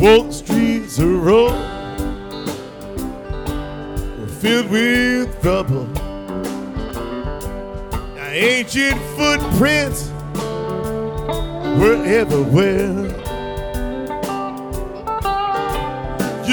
walk the streets of Rome were filled with rubble. Now, ancient footprints were everywhere.